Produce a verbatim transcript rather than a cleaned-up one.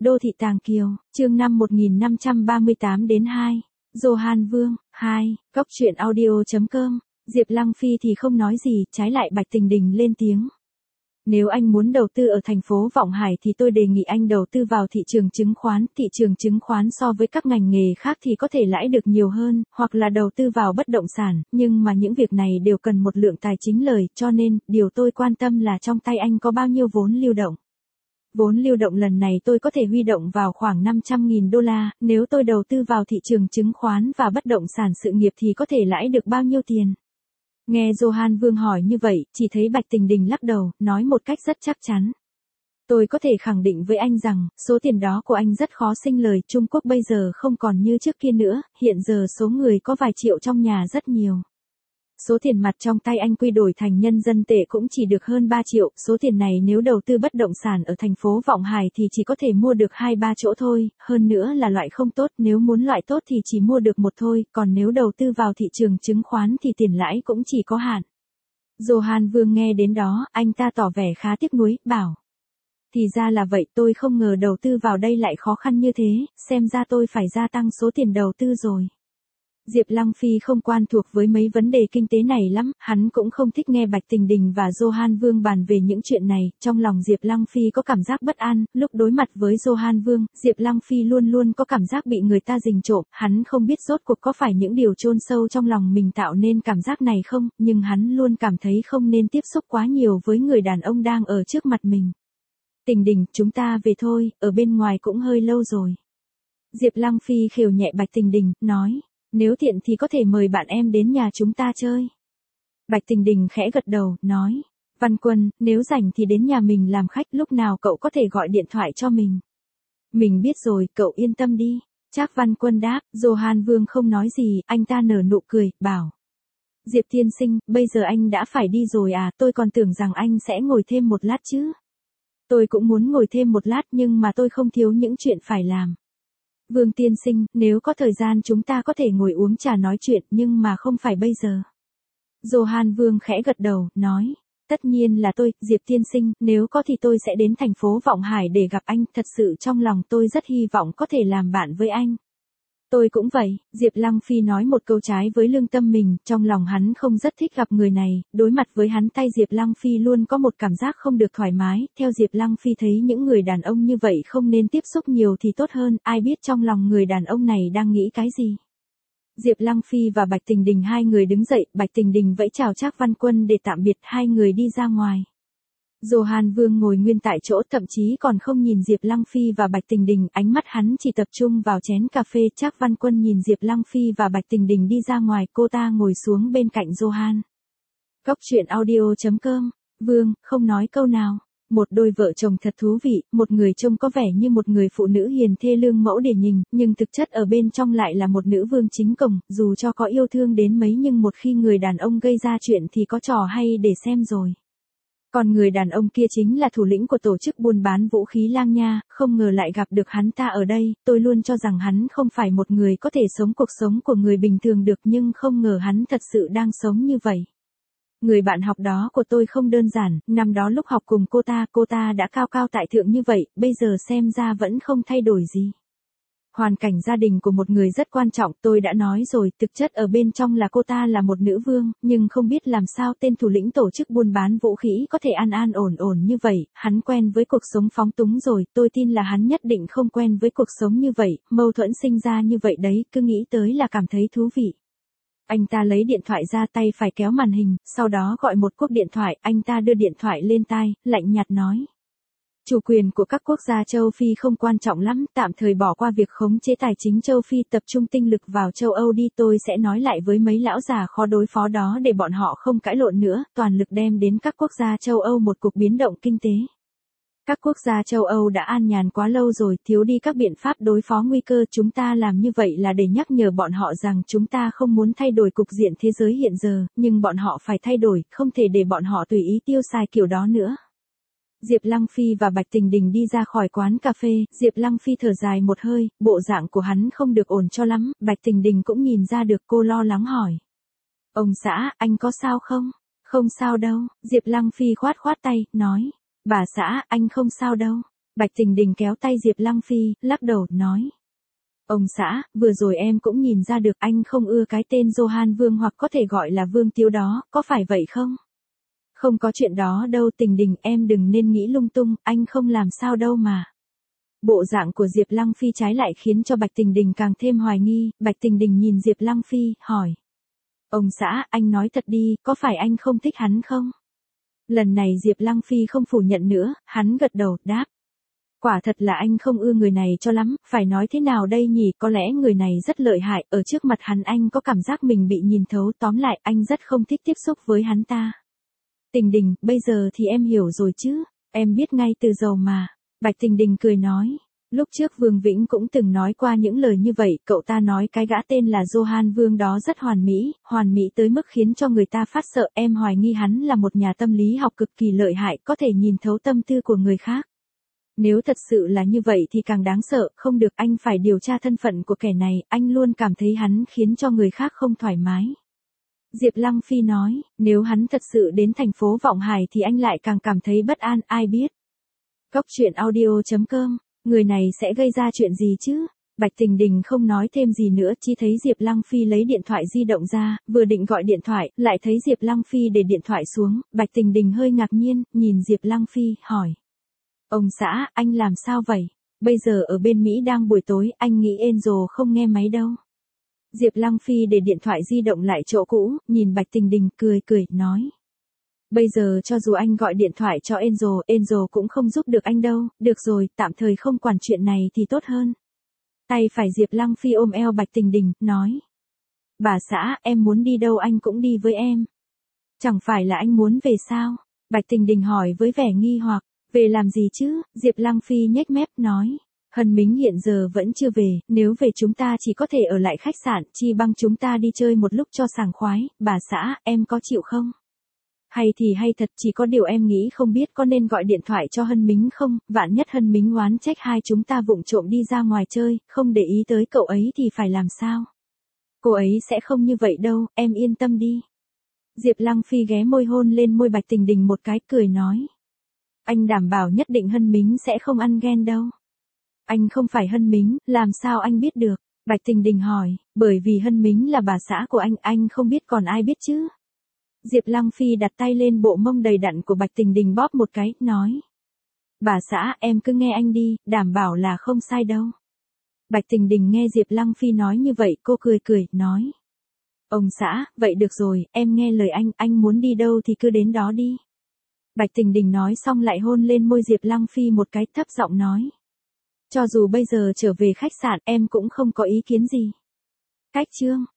Đô thị Tàng Kiều, chương năm một nghìn năm trăm ba mươi tám đến hai. Johan Vương, hai, Cóc truyện audio chấm com. Diệp Lăng Phi thì không nói gì, trái lại Bạch Tình Đình lên tiếng. Nếu anh muốn đầu tư ở thành phố Vọng Hải thì tôi đề nghị anh đầu tư vào thị trường chứng khoán. Thị trường chứng khoán so với các ngành nghề khác thì có thể lãi được nhiều hơn, hoặc là đầu tư vào bất động sản, nhưng mà những việc này đều cần một lượng tài chính lời, cho nên, điều tôi quan tâm là trong tay anh có bao nhiêu vốn lưu động. Vốn lưu động lần này tôi có thể huy động vào khoảng năm trăm nghìn đô la, nếu tôi đầu tư vào thị trường chứng khoán và bất động sản sự nghiệp thì có thể lãi được bao nhiêu tiền? Nghe Johan Vương hỏi như vậy, chỉ thấy Bạch Tình Đình lắc đầu, nói một cách rất chắc chắn. Tôi có thể khẳng định với anh rằng, số tiền đó của anh rất khó sinh lời. Trung Quốc bây giờ không còn như trước kia nữa, hiện giờ số người có vài triệu trong nhà rất nhiều. Số tiền mặt trong tay anh quy đổi thành nhân dân tệ cũng chỉ được hơn ba triệu, số tiền này nếu đầu tư bất động sản ở thành phố Vọng Hải thì chỉ có thể mua được hai ba chỗ thôi, hơn nữa là loại không tốt, nếu muốn loại tốt thì chỉ mua được một thôi, còn nếu đầu tư vào thị trường chứng khoán thì tiền lãi cũng chỉ có hạn. Johan Vương nghe đến đó, anh ta tỏ vẻ khá tiếc nuối, bảo. Thì ra là vậy, tôi không ngờ đầu tư vào đây lại khó khăn như thế, xem ra tôi phải gia tăng số tiền đầu tư rồi. Diệp Lăng Phi không quan thuộc với mấy vấn đề kinh tế này lắm, hắn cũng không thích nghe Bạch Tình Đình và Johan Vương bàn về những chuyện này, trong lòng Diệp Lăng Phi có cảm giác bất an, lúc đối mặt với Johan Vương, Diệp Lăng Phi luôn luôn có cảm giác bị người ta rình trộm, hắn không biết rốt cuộc có phải những điều chôn sâu trong lòng mình tạo nên cảm giác này không, nhưng hắn luôn cảm thấy không nên tiếp xúc quá nhiều với người đàn ông đang ở trước mặt mình. Tình Đình, chúng ta về thôi, ở bên ngoài cũng hơi lâu rồi. Diệp Lăng Phi khều nhẹ Bạch Tình Đình, nói. Nếu tiện thì có thể mời bạn em đến nhà chúng ta chơi. Bạch Tình Đình khẽ gật đầu, nói. Văn Quân, nếu rảnh thì đến nhà mình làm khách, lúc nào cậu có thể gọi điện thoại cho mình. Mình biết rồi, cậu yên tâm đi. Trác Văn Quân đáp, Johan Vương không nói gì, anh ta nở nụ cười, bảo. Diệp tiên sinh, bây giờ anh đã phải đi rồi à, tôi còn tưởng rằng anh sẽ ngồi thêm một lát chứ. Tôi cũng muốn ngồi thêm một lát nhưng mà tôi không thiếu những chuyện phải làm. Vương tiên sinh, nếu có thời gian chúng ta có thể ngồi uống trà nói chuyện nhưng mà không phải bây giờ. Johan Vương khẽ gật đầu, nói. Tất nhiên là tôi, Diệp tiên sinh, nếu có thì tôi sẽ đến thành phố Vọng Hải để gặp anh, thật sự trong lòng tôi rất hy vọng có thể làm bạn với anh. Tôi cũng vậy, Diệp Lăng Phi nói một câu trái với lương tâm mình, trong lòng hắn không rất thích gặp người này, đối mặt với hắn tay Diệp Lăng Phi luôn có một cảm giác không được thoải mái, theo Diệp Lăng Phi thấy những người đàn ông như vậy không nên tiếp xúc nhiều thì tốt hơn, ai biết trong lòng người đàn ông này đang nghĩ cái gì. Diệp Lăng Phi và Bạch Tình Đình hai người đứng dậy, Bạch Tình Đình vẫy chào Trác Văn Quân để tạm biệt, hai người đi ra ngoài. Johan Vương ngồi nguyên tại chỗ, thậm chí còn không nhìn Diệp Lăng Phi và Bạch Tình Đình, ánh mắt hắn chỉ tập trung vào chén cà phê. Trác Văn Quân nhìn Diệp Lăng Phi và Bạch Tình Đình đi ra ngoài, cô ta ngồi xuống bên cạnh Johan. Cóc truyện audio chấm com. Vương, không nói câu nào. Một đôi vợ chồng thật thú vị, một người trông có vẻ như một người phụ nữ hiền thê lương mẫu điển hình, nhưng thực chất ở bên trong lại là một nữ vương chính cổng, dù cho có yêu thương đến mấy nhưng một khi người đàn ông gây ra chuyện thì có trò hay để xem rồi. Còn người đàn ông kia chính là thủ lĩnh của tổ chức buôn bán vũ khí Lang Nha, không ngờ lại gặp được hắn ta ở đây, tôi luôn cho rằng hắn không phải một người có thể sống cuộc sống của người bình thường được nhưng không ngờ hắn thật sự đang sống như vậy. Người bạn học đó của tôi không đơn giản, năm đó lúc học cùng cô ta, cô ta đã cao cao tại thượng như vậy, bây giờ xem ra vẫn không thay đổi gì. Hoàn cảnh gia đình của một người rất quan trọng, tôi đã nói rồi, thực chất ở bên trong là cô ta là một nữ vương, nhưng không biết làm sao tên thủ lĩnh tổ chức buôn bán vũ khí có thể an an ổn ổn như vậy, hắn quen với cuộc sống phóng túng rồi, tôi tin là hắn nhất định không quen với cuộc sống như vậy, mâu thuẫn sinh ra như vậy đấy, cứ nghĩ tới là cảm thấy thú vị. Anh ta lấy điện thoại ra, tay phải kéo màn hình, sau đó gọi một cuộc điện thoại, anh ta đưa điện thoại lên tai, lạnh nhạt nói. Chủ quyền của các quốc gia châu Phi không quan trọng lắm, tạm thời bỏ qua việc khống chế tài chính châu Phi, tập trung tinh lực vào châu Âu đi, tôi sẽ nói lại với mấy lão già khó đối phó đó để bọn họ không cãi lộn nữa, toàn lực đem đến các quốc gia châu Âu một cuộc biến động kinh tế. Các quốc gia châu Âu đã an nhàn quá lâu rồi, thiếu đi các biện pháp đối phó nguy cơ, chúng ta làm như vậy là để nhắc nhở bọn họ rằng chúng ta không muốn thay đổi cục diện thế giới hiện giờ, nhưng bọn họ phải thay đổi, không thể để bọn họ tùy ý tiêu xài kiểu đó nữa. Diệp Lăng Phi và Bạch Tình Đình đi ra khỏi quán cà phê, Diệp Lăng Phi thở dài một hơi, bộ dạng của hắn không được ổn cho lắm, Bạch Tình Đình cũng nhìn ra được, cô lo lắng hỏi. Ông xã, anh có sao không? Không sao đâu, Diệp Lăng Phi khoát khoát tay, nói. Bà xã, anh không sao đâu. Bạch Tình Đình kéo tay Diệp Lăng Phi, lắc đầu, nói. Ông xã, vừa rồi em cũng nhìn ra được anh không ưa cái tên Johan Vương hoặc có thể gọi là Vương Tiếu đó, có phải vậy không? Không có chuyện đó đâu Tình Đình, em đừng nên nghĩ lung tung, anh không làm sao đâu mà. Bộ dạng của Diệp Lăng Phi trái lại khiến cho Bạch Tình Đình càng thêm hoài nghi, Bạch Tình Đình nhìn Diệp Lăng Phi, hỏi. Ông xã, anh nói thật đi, có phải anh không thích hắn không? Lần này Diệp Lăng Phi không phủ nhận nữa, hắn gật đầu, đáp. Quả thật là anh không ưa người này cho lắm, phải nói thế nào đây nhỉ, có lẽ người này rất lợi hại, ở trước mặt hắn anh có cảm giác mình bị nhìn thấu, tóm lại anh rất không thích tiếp xúc với hắn ta. Tình Đình, bây giờ thì em hiểu rồi chứ, em biết ngay từ đầu mà. Bạch Tình Đình cười nói. Lúc trước Vương Vĩnh cũng từng nói qua những lời như vậy, cậu ta nói cái gã tên là Johan Vương đó rất hoàn mỹ, hoàn mỹ tới mức khiến cho người ta phát sợ, em hoài nghi hắn là một nhà tâm lý học cực kỳ lợi hại, có thể nhìn thấu tâm tư của người khác. Nếu thật sự là như vậy thì càng đáng sợ, không được, anh phải điều tra thân phận của kẻ này, anh luôn cảm thấy hắn khiến cho người khác không thoải mái. Diệp Lăng Phi nói, nếu hắn thật sự đến thành phố Vọng Hải thì anh lại càng cảm thấy bất an, ai biết. Cốc truyện audio chấm com, người này sẽ gây ra chuyện gì chứ? Bạch Tình Đình không nói thêm gì nữa, chỉ thấy Diệp Lăng Phi lấy điện thoại di động ra, vừa định gọi điện thoại, lại thấy Diệp Lăng Phi để điện thoại xuống, Bạch Tình Đình hơi ngạc nhiên, nhìn Diệp Lăng Phi, hỏi. Ông xã, anh làm sao vậy? Bây giờ ở bên Mỹ đang buổi tối, anh nghĩ Angel không nghe máy đâu. Diệp Lăng Phi để điện thoại di động lại chỗ cũ, nhìn Bạch Tình Đình, cười cười, nói. Bây giờ cho dù anh gọi điện thoại cho Angel, Angel cũng không giúp được anh đâu, được rồi, tạm thời không quản chuyện này thì tốt hơn. Tay phải Diệp Lăng Phi ôm eo Bạch Tình Đình, nói. Bà xã, em muốn đi đâu anh cũng đi với em. Chẳng phải là anh muốn về sao? Bạch Tình Đình hỏi với vẻ nghi hoặc. Về làm gì chứ? Diệp Lăng Phi nhếch mép, nói. Hân Mính hiện giờ vẫn chưa về, nếu về chúng ta chỉ có thể ở lại khách sạn, chi bằng chúng ta đi chơi một lúc cho sảng khoái, bà xã, em có chịu không? Hay thì hay thật, chỉ có điều em nghĩ không biết có nên gọi điện thoại cho Hân Mính không, vạn nhất Hân Mính oán trách hai chúng ta vụng trộm đi ra ngoài chơi, không để ý tới cậu ấy thì phải làm sao? Cô ấy sẽ không như vậy đâu, em yên tâm đi. Diệp Lăng Phi ghé môi hôn lên môi Bạch Tình Đình một cái, cười nói. Anh đảm bảo nhất định Hân Mính sẽ không ăn ghen đâu. Anh không phải Hân Mính, làm sao anh biết được? Bạch Tình Đình hỏi, bởi vì Hân Mính là bà xã của anh, anh không biết còn ai biết chứ? Diệp Lăng Phi đặt tay lên bộ mông đầy đặn của Bạch Tình Đình bóp một cái, nói. Bà xã, em cứ nghe anh đi, đảm bảo là không sai đâu. Bạch Tình Đình nghe Diệp Lăng Phi nói như vậy, cô cười cười, nói. Ông xã, vậy được rồi, em nghe lời anh, anh muốn đi đâu thì cứ đến đó đi. Bạch Tình Đình nói xong lại hôn lên môi Diệp Lăng Phi một cái, thấp giọng nói. Cho dù bây giờ trở về khách sạn, em cũng không có ý kiến gì. Cách chương.